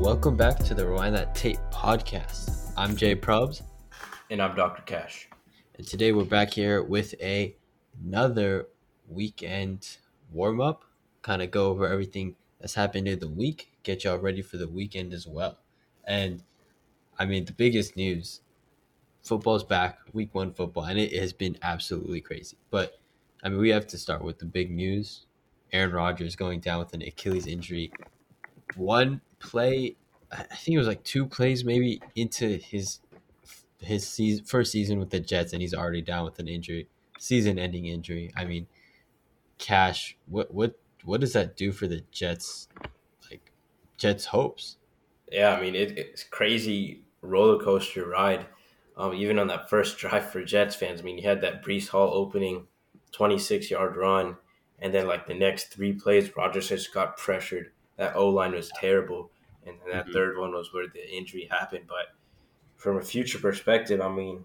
welcome back to the Rewind That Tape podcast. I'm Jay Probs, And I'm Dr. Cash. and today we're back here with another weekend warm up. Kind of go over everything that's happened in the week, get y'all ready for the weekend as well. And I mean, the biggest news: football's back, week one football, and it has been absolutely crazy. But I mean, we have to start with the big news: Aaron Rodgers going down with an Achilles injury. One play, I think it was like two plays maybe into his first season with the Jets, and he's already down with an injury, season-ending injury. I mean, Cash, what does that do for the Jets? Like Jets' hopes? Yeah, I mean, it's crazy roller coaster ride. Even on that first drive for Jets fans, I mean, you had that Brees Hall opening 26-yard run, and then like the next three plays, Rodgers just got pressured. That O line was terrible, and then that Mhm. third one was where the injury happened. But from a future perspective, I mean,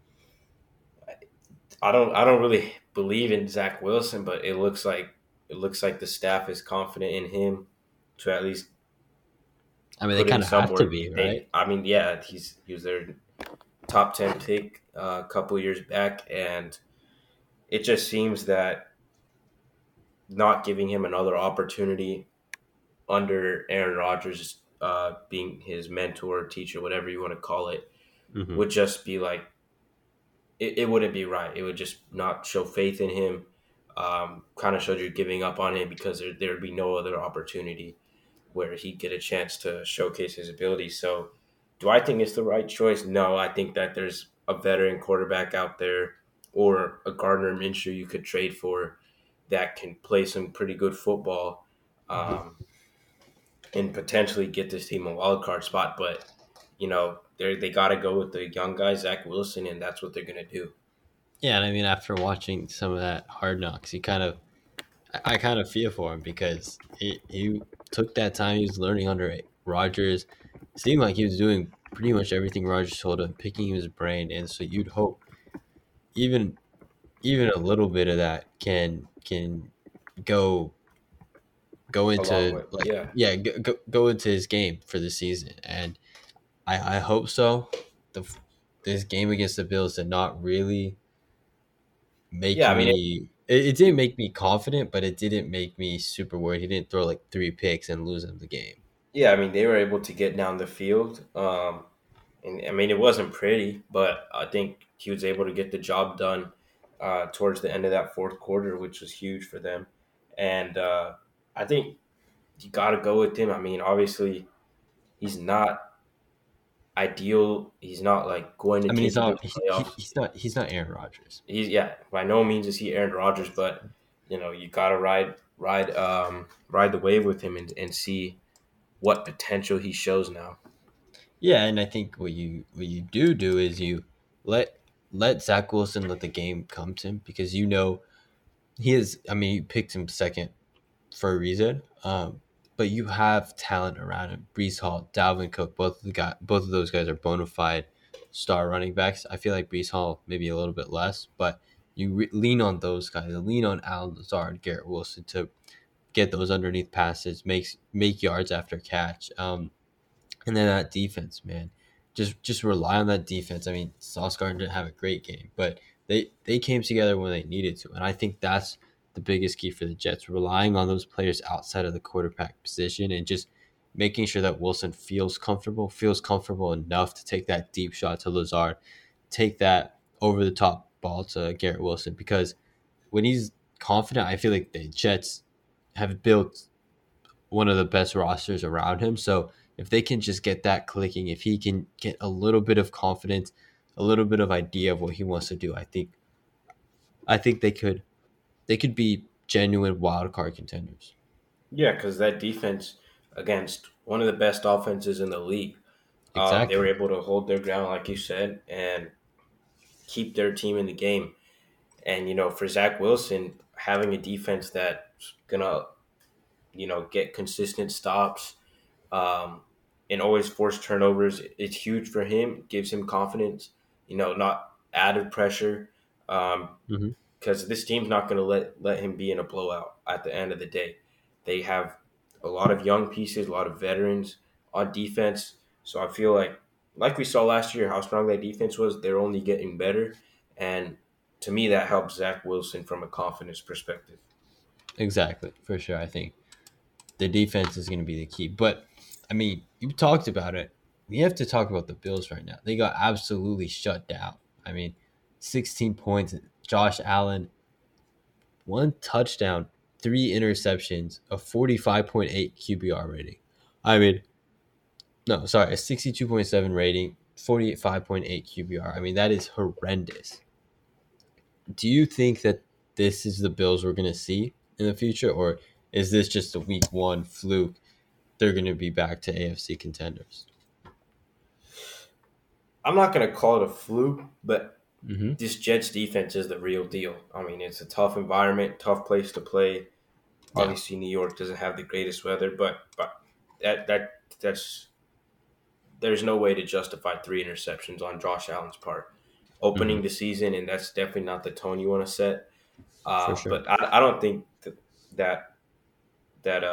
I don't really believe in Zach Wilson, but it looks like the staff is confident in him to at least I mean, they put in kind of some have to work. be, right? I mean, yeah, he was their top 10 pick a couple years back, and it just seems that not giving him another opportunity under Aaron Rodgers, being his mentor, teacher, whatever you want to call it, Hmm. would just be like it wouldn't be right. It would just not show faith in him. Kind of showed you giving up on him because there would be no other opportunity where he'd get a chance to showcase his ability. So, do I think it's the right choice? No, I think that there's a veteran quarterback out there or a Gardner Minshew you could trade for that can play some pretty good football, um, and potentially get this team a wild card spot. But they got to go with the young guy Zach Wilson, and that's what they're gonna do. Yeah, and I mean, after watching some of that Hard Knocks, I kind of feel for him because he took that time. He was learning under Rogers. Seemed like he was doing pretty much everything Rogers told him, picking his brain, and so you'd hope even even a little bit of that can go go A long into way, like yeah. go into his game for the season, and I hope so. The this game against the Bills did not really make Yeah, I mean, me. It didn't make me confident, but it didn't make me super worried. He didn't throw like three picks and lose him the game. yeah, I mean, they were able to get down the field. And I mean, it wasn't pretty, but I think he was able to get the job done towards the end of that fourth quarter, which was huge for them. And I think you got to go with him. I mean, obviously, he's not ideal. He's not like going to I mean, take he's you to not the playoffs. he's not Aaron Rodgers. He's yeah, by no means is he Aaron Rodgers, but you got to ride the wave with him and see what potential he shows now. Yeah, and I think what you do is you let let Zach Wilson let the game come to him because he is. I mean, you picked him second for a reason. But you have talent around him. Brees Hall, Dalvin Cook, both of those guys are bona fide star running backs. I feel like Brees Hall maybe a little bit less, but you lean on those guys. Lean on Alan Lazard, Garrett Wilson to get those underneath passes, make yards after catch. And then that defense, man, just rely on that defense. I mean, Sauce Gardner didn't have a great game, but they came together when they needed to, and I think that's the biggest key for the Jets, relying on those players outside of the quarterback position and just making sure that Wilson feels comfortable enough to take that deep shot to Lazard, take that over the top ball to Garrett Wilson, because when he's confident, I feel like the Jets have built one of the best rosters around him. So if they can just get that clicking, if he can get a little bit of confidence, a little bit of idea of what he wants to do, I think they could be genuine wild card contenders. Yeah, because that defense against one of the best offenses in the league, they were Exactly. able to hold their ground, like you said, and keep their team in the game. And for Zach Wilson, having a defense that's gonna get consistent stops, um, and always force turnovers, it's huge for him. Gives him confidence. Not added pressure. Hmm. Because this team's not going to let him be in a blowout at the end of the day. They have a lot of young pieces, a lot of veterans on defense. So I feel like we saw last year, how strong that defense was. They're only getting better, and to me, that helps Zach Wilson from a confidence perspective. Exactly, for sure. I think the defense is going to be the key. But I mean, you talked about it. We have to talk about the Bills right now. They got absolutely shut down. I mean, 16 points. Josh Allen, one touchdown, three interceptions, a 45.8 QBR rating. I mean, no, sorry, a 62.7 rating, 45.8 QBR. I mean, that is horrendous. Do you think that this is the Bills we're going to see in the future, or is this just a week one fluke? They're going to be back to AFC contenders. I'm not going to call it a fluke, but Mm-hmm. this Jets defense is the real deal. I mean, it's a tough environment, tough place to play. Yeah. Obviously, New York doesn't have the greatest weather, but that's there's no way to justify three interceptions on Josh Allen's part Mm-hmm. opening the season, and that's definitely not the tone you want to set. For sure. But I don't think that that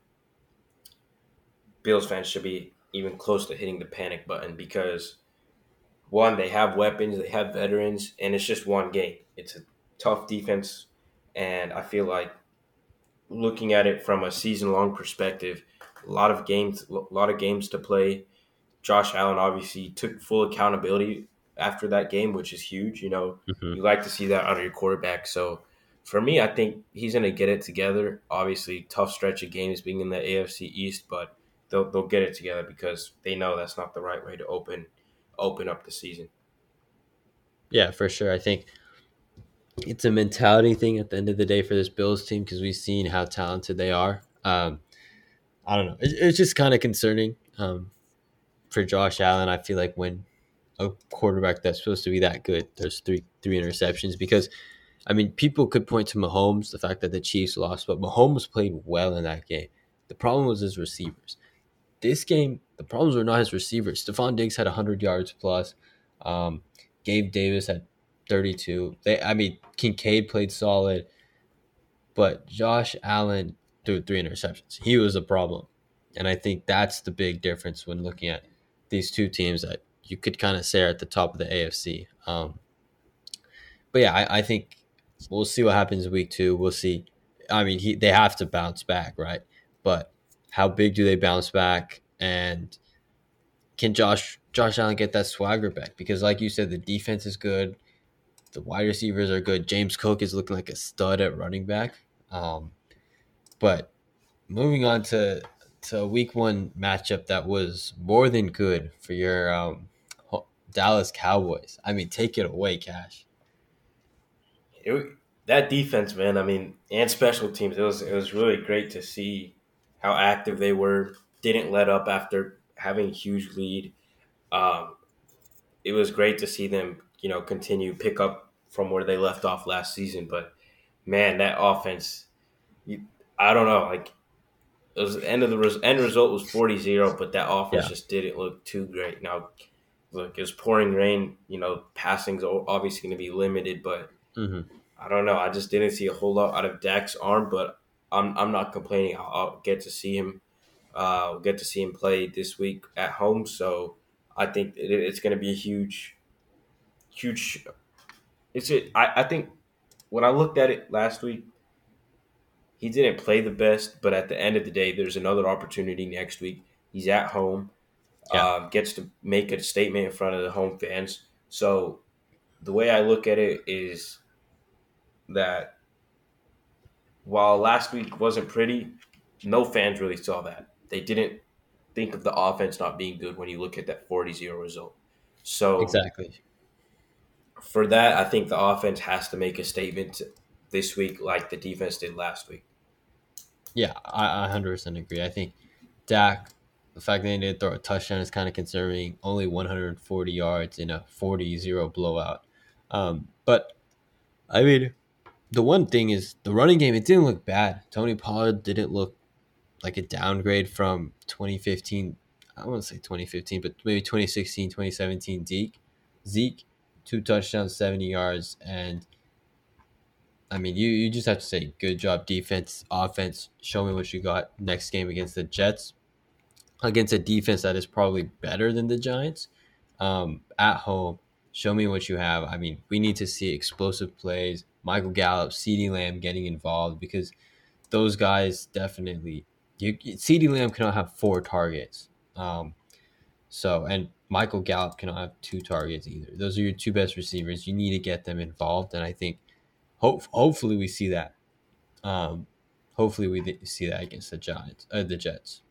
Bills fans should be even close to hitting the panic button because one, they have weapons, they have veterans, and it's just one game. It's a tough defense, and I feel like looking at it from a season long perspective, a lot of games to play. Josh Allen obviously took full accountability after that game, which is huge. Mm-hmm. You like to see that out of your quarterback. So for me, I think he's going to get it together. Obviously, tough stretch of games being in the AFC East, but they'll get it together because they know that's not the right way to open up the season. Yeah, for sure. I think it's a mentality thing at the end of the day for this Bills team because we've seen how talented they are. I don't know. It's just kind of concerning for Josh Allen. I feel like when a quarterback that's supposed to be that good, there's three interceptions because I mean, people could point to Mahomes, the fact that the Chiefs lost, but Mahomes played well in that game. The problem was his receivers. This game, the problems were not his receivers. Stephon Diggs had 100 yards plus. Um, Gabe Davis had 32. I mean, Kincaid played solid, but Josh Allen threw three interceptions. He was a problem. And I think that's the big difference when looking at these two teams that you could kind of say are at the top of the AFC. But yeah, I think we'll see what happens week two. We'll see. I mean, they have to bounce back, right? But how big do they bounce back? And can Josh Allen get that swagger back? Because like you said, the defense is good. The wide receivers are good. James Cook is looking like a stud at running back. Um, but moving on to week one matchup that was more than good for your Dallas Cowboys. I mean, take it away, Cash. It, that defense, man. I mean, and special teams. It was really great to see how active they were. Didn't let up after having a huge lead. Um, it was great to see them, continue pick up from where they left off last season. But man, that offense, you, I don't know. Like it was the end result was 40-0, but that offense Yeah. just didn't look too great. Now, look, it was pouring rain. Passing's obviously going to be limited, but Hmm. I don't know. I just didn't see a whole lot out of Dak's arm, but I'm not complaining. I'll get to see him. Get to see him play this week at home. So I think it's going to be a huge. I think when I looked at it last week, he didn't play the best, but at the end of the day, there's another opportunity next week. He's at home, Yeah. gets to make a statement in front of the home fans. So the way I look at it is that while last week wasn't pretty, no fans really saw that. They didn't think of the offense not being good when you look at that 40-0 result. So Exactly. for that, I think the offense has to make a statement this week like the defense did last week. Yeah, I 100% agree. I think Dak, the fact that he didn't throw a touchdown is kind of concerning. Only 140 yards in a 40-0 blowout. But I mean, the one thing is the running game. It didn't look bad. Tony Pollard didn't look like a downgrade from 2015. I don't want to say 2015, but maybe 2016, 2017. Zeke, two touchdowns, 70 yards, and I mean, you just have to say good job defense, offense. Show me what you got next game against the Jets. against a defense that is probably better than the Giants. At home, show me what you have. I mean, we need to see explosive plays. Michael Gallup, CeeDee Lamb getting involved because those guys definitely. CeeDee Lamb cannot have 4 targets. And Michael Gallup cannot have 2 targets either. Those are your two best receivers. You need to get them involved, and I think hopefully we see that. Um, hopefully we see that against the Jets.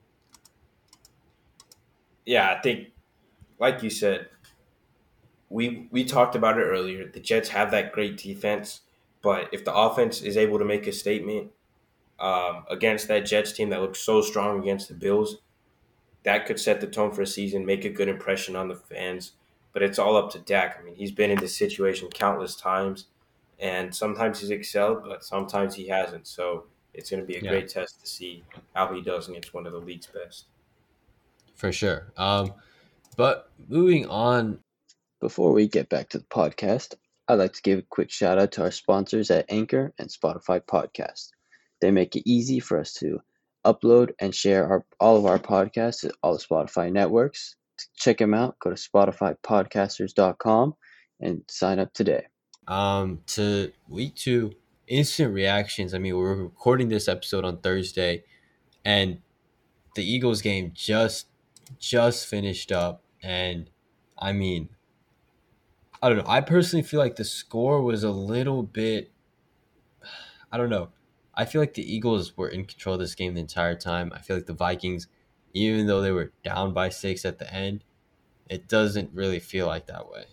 Yeah, I think, like you said, we talked about it earlier. The Jets have that great defense, but if the offense is able to make a statement against that Jets team that looked so strong against the Bills, that could set the tone for a season, make a good impression on the fans. But it's all up to Dak. I mean, he's been in this situation countless times, and sometimes he's excelled, but sometimes he hasn't. So it's going to be a Yeah, great test to see how he does against one of the league's best. for sure. But moving on. Before we get back to the podcast, I'd like to give a quick shout out to our sponsors at Anchor and Spotify Podcast. They make it easy for us to upload and share all of our podcasts to all the Spotify networks. To check them out, go to spotifypodcasters.com and sign up today. To week 2, instant reactions. I mean, we're recording this episode on Thursday, and the Eagles game just finished up, and I mean, I don't know. I personally feel like the score was a little bit. I don't know. I feel like the Eagles were in control of this game the entire time. I feel like the Vikings, even though they were down by 6 at the end, it doesn't really feel like that way.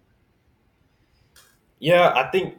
Yeah, I think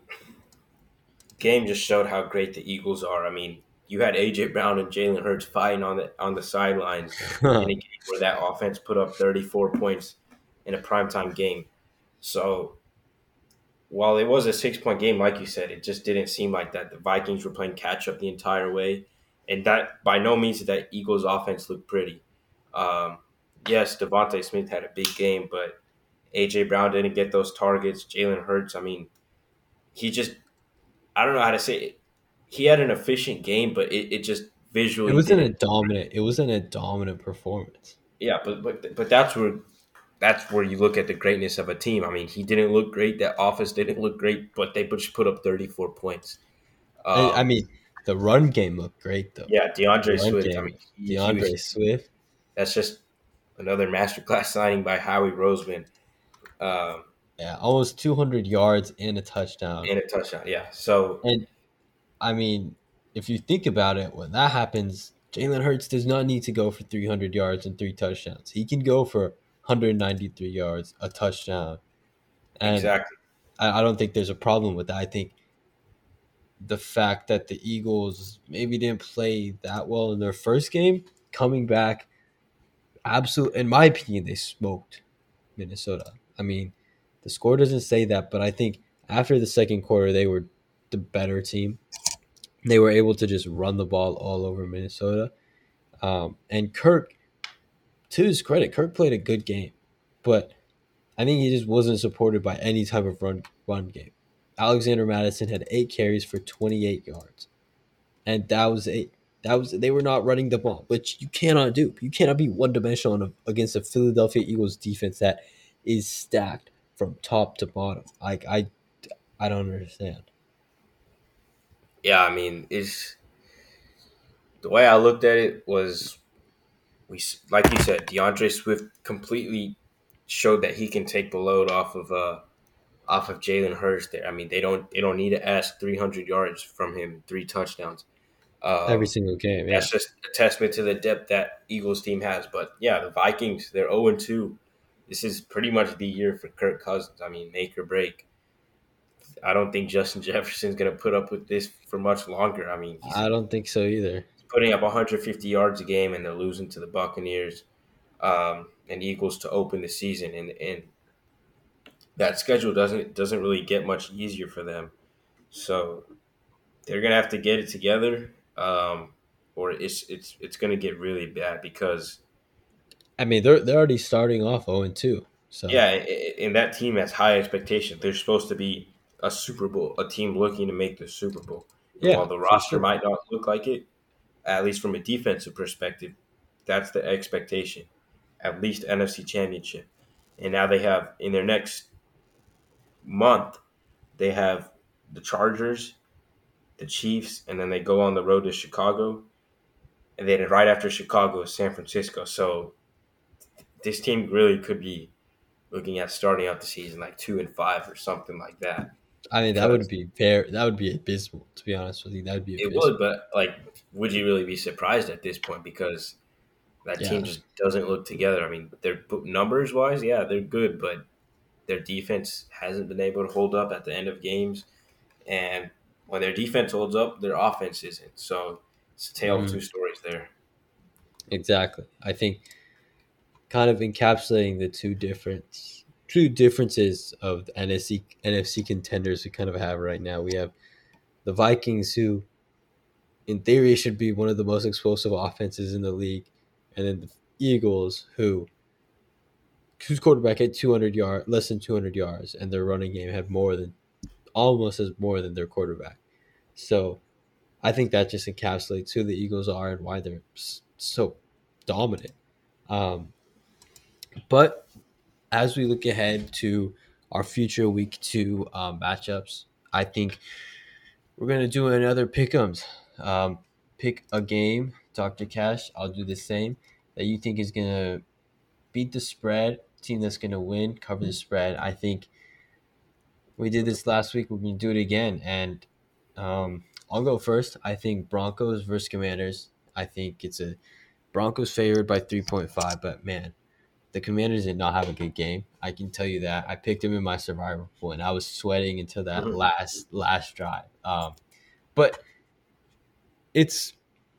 game just showed how great the Eagles are. I mean, you had AJ Brown and Jalen Hurts fighting on the sidelines in a game where that offense put up 34 points in a primetime game. So while it was a 6 point game, like you said, it just didn't seem like that. The Vikings were playing catch up the entire way, and that by no means did that Eagles offense look pretty. Um, yes, Devontae Smith had a big game, but AJ Brown didn't get those targets. Jalen Hurts, I mean, he just I don't know how to say it. He had an efficient game, but it just it visually wasn't a didn't. dominant. It wasn't a dominant performance. Yeah, but that's where you look at the greatness of a team. I mean, he didn't look great. That offense didn't look great, but they just put up 34 points. I Um, mean, the run game looked great though. yeah, The DeAndre run Swift. I game, mean, he was. DeAndre Swift. That's just another masterclass signing by Howie Roseman, um, Yeah, almost 200 yards and a touchdown. and a touchdown. Yeah, so And I mean, if you think about it, when that happens, Jalen Hurts does not need to go for 300 yards and 3 touchdowns. He can go for 193 yards, a touchdown. And exactly. I don't think there's a problem with that. I think the fact that the Eagles maybe didn't play that well in their first game, coming back, absolutely, in my opinion, they smoked Minnesota. I mean, the score doesn't say that, but I think after the second quarter, they were the better team. They were able to just run the ball all over Minnesota. And Kirk, to his credit, Kirk played a good game, but I think he just wasn't supported by any type of run game. Alexander Madison had 8 carries for 28 yards, and that was it. They were not running the ball, which you cannot do. You cannot be one dimensional against a Philadelphia Eagles defense that is stacked from top to bottom. I don't understand. Yeah, I mean, is the way I looked at it was like you said, DeAndre Swift completely showed that he can take the load off of Jalen Hurts. There, I mean, they don't need to ask 300 yards from him, 3 touchdowns. Every Um, single game, yeah. that's just a testament to the depth that Eagles team has. But yeah, the Vikings, they're 0-2. This is pretty much the year for Kirk Cousins. I mean, make or break. I don't think Justin Jefferson's going to put up with this for much longer. I mean, he's I don't think so either. putting up 150 yards a game, and they're losing to the Buccaneers and Eagles to open the season, and that schedule doesn't really get much easier for them. So they're gonna have to get it together, or it's gonna get really bad because I mean, they're already starting off 0-2. So yeah, and that team has high expectations. They're supposed to be a Super Bowl, a team looking to make the Super Bowl. And yeah, while the for roster sure. might not look like it, at least from a defensive perspective, that's the expectation, at least NFC Championship. And now they have in their next month they have the Chargers, the Chiefs, and then they go on the road to Chicago, and then right after Chicago is San Francisco. So this team really could be looking at starting out the season like 2-5 or something like that. I mean, that would Because be fair. That would be abysmal, to be honest with you. That would be it abysmal. would, but like, would you really be surprised at this point? Because that team Yeah. just doesn't look together. I mean, their numbers wise, yeah, they're good, but their defense hasn't been able to hold up at the end of games. And when their defense holds up, their offense isn't. So it's a tale of two Mhm. stories there. Exactly. I think kind of encapsulating the two differences of the NFC contenders we kind of have right now. We have the Vikings, who in theory should be one of the most explosive offenses in the league, and then the Eagles, whose quarterback had 200 less than 200 yards, and their running game had almost as more than their quarterback. So I think that just encapsulates who the Eagles are and why they're so dominant. Um, but as we look ahead to our future week 2 matchups, I think we're gonna do another pick'ems. Pick a game, Dr. Cash. I'll do the same that you think is gonna beat the spread. Team that's gonna win, cover the spread. I think we did this last week. We're gonna do it again, and I'll go first. I think Broncos versus Commanders. I think it's a Broncos favored by 3.5, but man, the Commanders did not have a good game. I can tell you that. I picked them in my survival pool, and I was sweating until that Mhm. last drive. But it's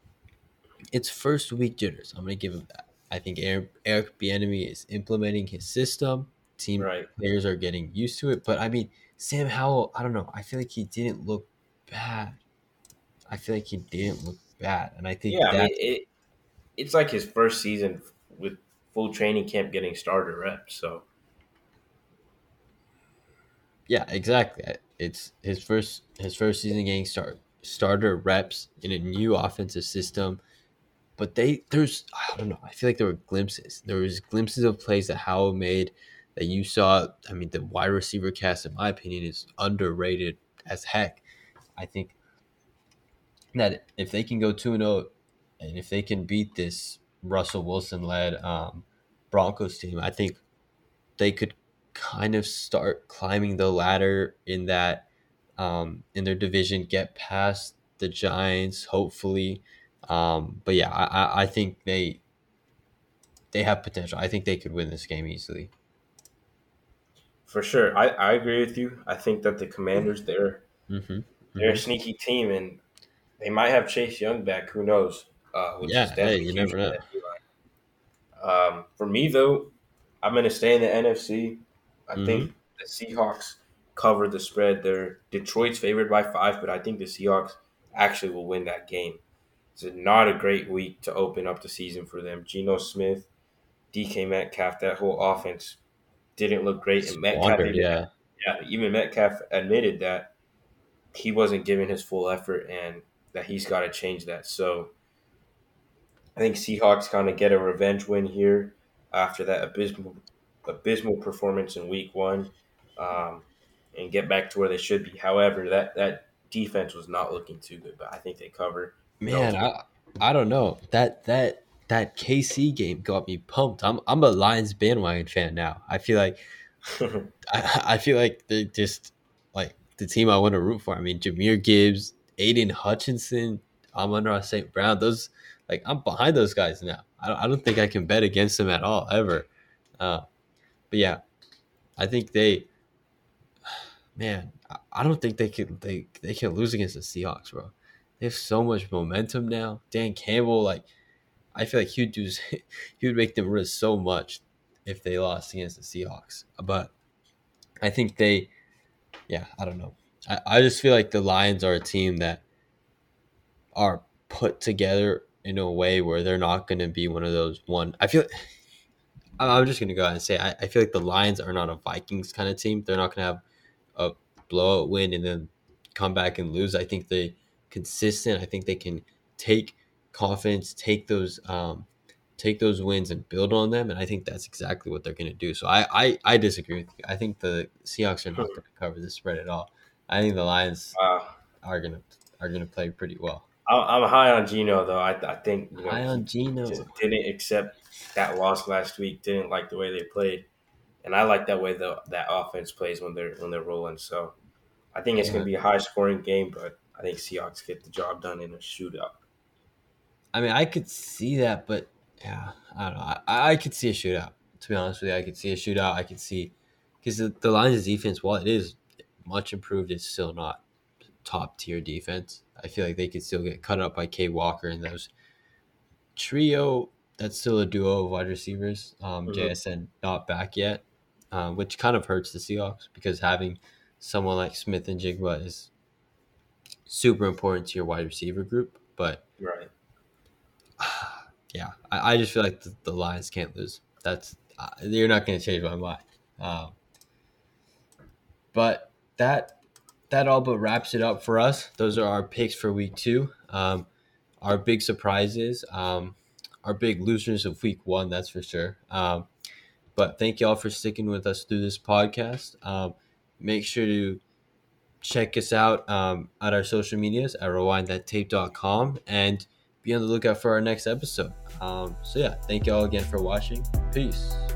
first week jitters. I'm gonna give him that. I think Eric Bieniemy is implementing his system. Team Right. players are getting used to it. But I mean, Sam Howell. I don't know. I feel like he didn't look bad. I feel like he didn't look bad, and I think Yeah, I mean, that's it's like his first season with full training camp getting starter reps. So yeah, exactly. It's his first season getting starter reps in a new offensive system. But there's I don't know. I feel like there were glimpses. There was glimpses of plays that Howell made that you saw. I mean, the wide receiver cast, in my opinion, is underrated as heck. I think that if they can go 2-0, and if they can beat this Russell Wilson led Broncos team, I think they could kind of start climbing the ladder in their division, get past the Giants, hopefully. But yeah, I think they have potential. I think they could win this game easily. for sure, I agree with you. I think that the Commanders Mm-hmm. they're a Mm-hmm. sneaky team, and they might have Chase Young back. Who knows? Which is Yeah. Hey, definitely you huge never for know. that D line. For me though, I'm going to stay in the NFC. I Mm-hmm. think the Seahawks cover the spread. They're Detroit's favored by 5, but I think the Seahawks actually will win that game. It's not a great week to open up the season for them. Geno Smith, DK Metcalf, that whole offense didn't look great, and Squandered. Yeah. Even Metcalf admitted that he wasn't giving his full effort and that he's got to change that. So I think Seahawks kind of get a revenge win here after that abysmal performance in Week 1, um, and get back to where they should be. However, that defense was not looking too good, but I think they cover and Man, ultimately. I don't know. That KC game got me pumped. I'm a Lions bandwagon fan now. I feel like they're just like the team I want to root for. I mean, Jameer Gibbs, Aiden Hutchinson, Amon-Ra St. Brown. Those I'm behind those guys now. I don't think I can bet against them at all ever. Uh, but yeah, I think I don't think they can lose against the Seahawks, bro. They have so much momentum now. Dan Campbell, like I feel like he would make them risk so much if they lost against the Seahawks. But I think I don't know. I just feel like the Lions are a team that are put together in a way where they're not going to be one of those one. I'm just going to go ahead and say I feel like the Lions are not a Vikings kind of team. They're not going to have a blowout win and then come back and lose. I think they consistent. I think they can take confidence, take those wins and build on them, and I think that's exactly what they're going to do. So I disagree with you. I think the Seahawks are not going to cover the spread at all. I think the Lions Uh, are gonna play pretty well. I'm high on Gino though. I think High he on Gino. just didn't accept that loss last week. Didn't like the way they played, and I like that way that offense plays when they're rolling. So I think it's going Yeah. to be a high scoring game, but I think Seahawks get the job done in a shootout. I mean, I could see that, but yeah, I don't know. I could see a shootout. To be honest with you, I could see a shootout. I could see because the Lions' defense, while it is much improved, it's still not top tier defense. I feel like they could still get cut up by Kay Walker and those trio. That's still a duo of wide receivers. Mm-hmm. JSN not back yet, which kind of hurts the Seahawks because having someone like Smith and Jigba is super important to your wide receiver group. But Right. yeah, I just feel like the Lions can't lose. That's you're not going to change my mind. Um, but that all but wraps it up for us. Those are our picks for week 2. Our big surprises, our big losers of week 1, that's for sure. But thank you all for sticking with us through this podcast. Make sure to check us out at our social medias at rewindthattape.com and be on the lookout for our next episode. So yeah, thank you all again for watching. Peace.